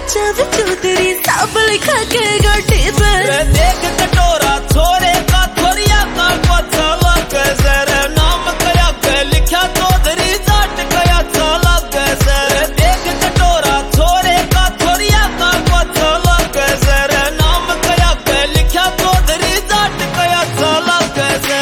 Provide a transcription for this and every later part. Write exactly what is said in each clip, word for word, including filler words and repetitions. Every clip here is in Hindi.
जब चौधरी साहब लिखा के गाड़ी पे देख कटोरा छोरे का थोरिया का पचला कैसे नाम कया के लिखा चौधरी जाट कया चला कैसे देख कटोरा छोरे का थोरिया का पचला कैसे नाम कया के लिखा चौधरी जाट कया चला कैसे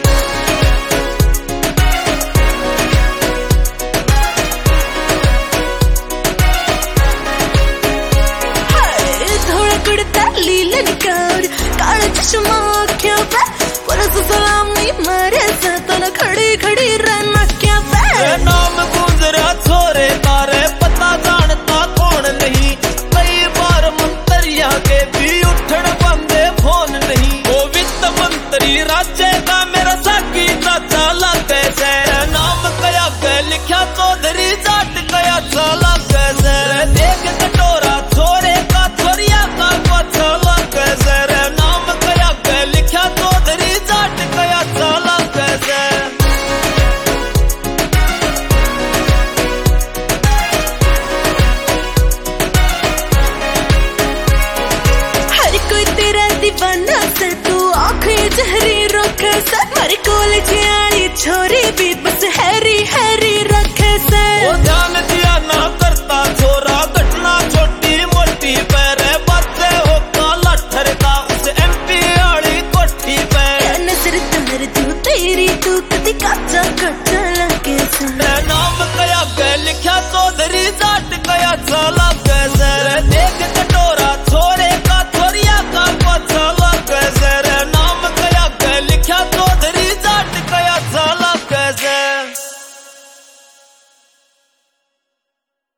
लीलन कर काला चश्मा आँखों पे पुलिस सलामी मारे से तो खड़ी खड़ी रह